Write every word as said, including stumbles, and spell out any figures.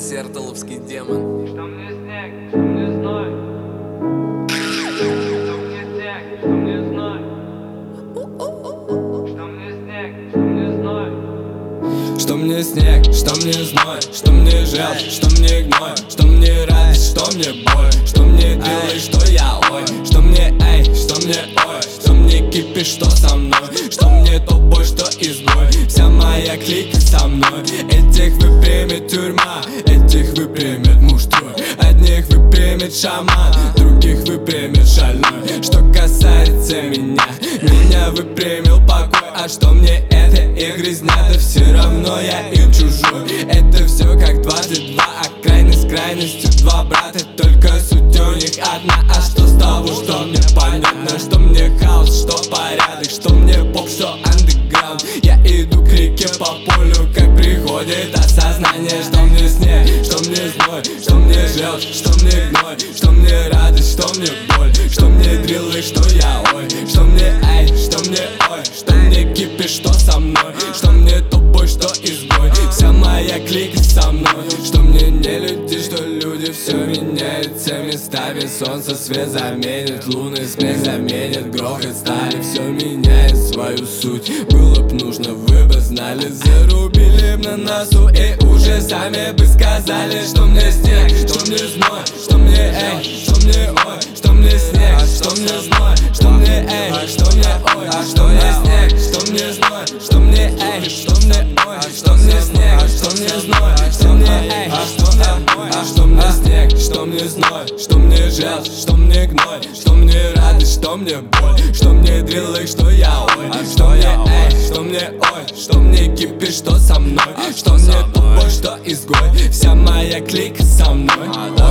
Сертоловский демон. Что мне снег, что мне зной, что мне снег, что мне зной, что мне снег, что мне зной, что мне снег, что мне зной, что мне желчь, что мне гной, что мне радость, что мне боль, что мне делай, что я ой, что мне эй, что мне ой, что мне кипиш, что со мной, что мне тупой, что изгой, вся моя клика со мной. Этих выпрямит тюрьма, этих выпрямит муж-твой, одних выпрямит шаман, других выпрямит шальной. Что касается меня, меня выпрямил покой, а что мне это их грязня, да все равно я им чужой. Это все как двадцать два, а крайность с крайностью два брата, только суть у них одна. А что с того, что мне понятно, что мне хаос, что порядок, что мне поп, что андеграунд. Я иду к реке по полю, как приходит осознание, что мне снег, что мне зной, что мне желчь, что мне гной, что мне радость, что мне боль, что мне дриллы, что я ой, что мне эй, что мне ой, что мне кипиш, что со мной, что мне тупой, что изгой, вся моя клика со мной. Что мне не люди, что люди, все меняется местами. Солнце свет заменит, лунный смех заменит, грохот стали, все меняет свою суть. Было б нужно, вы бы знали, зарубили б на носу и уже сами бы сказали, что мне снег, что мне зной, что мне эй, что мне ой, что мне снег, что мне зной, что мне эй, что мне ой, что мне снег, что мне зной, что мне эй, что мне ой, что мне снег, что мне зной, что мне эй, что мне ой, что мне снег, что мне зной, что мне желчь, что мне гной, что мне радость, что мне боль, что мне дриллы, что я ой, что мне эй, что мне ой, что мне кипиш, что со мной, что мне тупой, что изгой, вся моя клика со мной.